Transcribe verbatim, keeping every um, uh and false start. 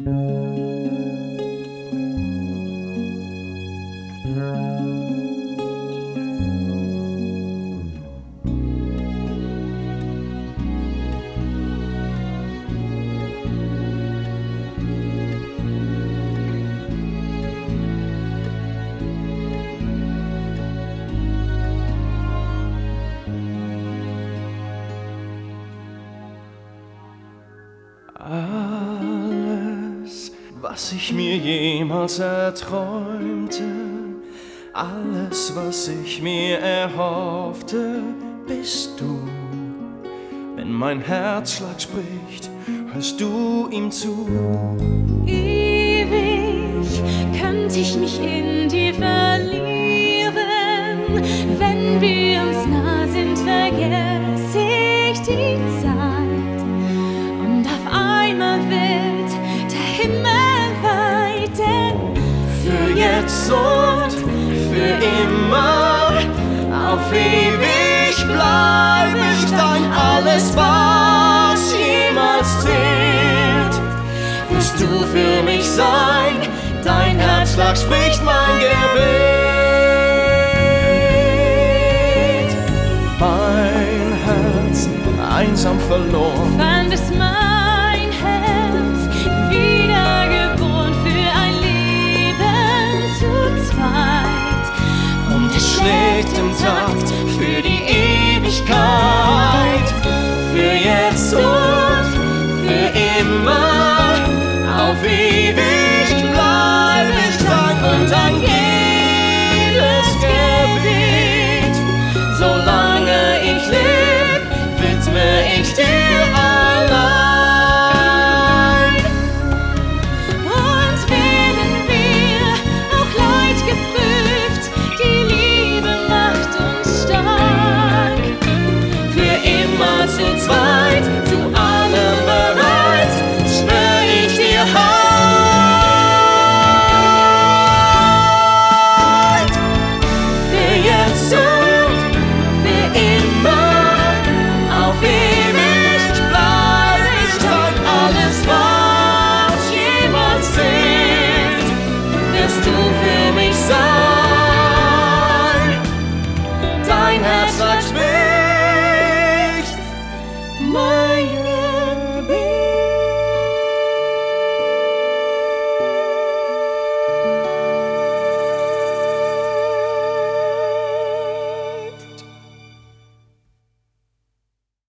Alles, was ich mir jemals erträumte, alles, was ich mir erhoffte, bist du. Wenn mein Herzschlag spricht, hörst du ihm zu. Ewig könnte ich mich in dir verlieren, wenn wir uns nah sind, vergesse ich die Zeit. Und auf einmal wird der Himmel weit, denn für jetzt und für immer, auf ewig bleib ich dein alles, was jemals zählt. Wirst du für mich sein, dein Herzschlag spricht mein Gebet. Mein Herz einsam verloren, fand es mein Herz wiedergeboren für ein Leben zu zweit. und es schlägt im Takt für die Ewigkeit.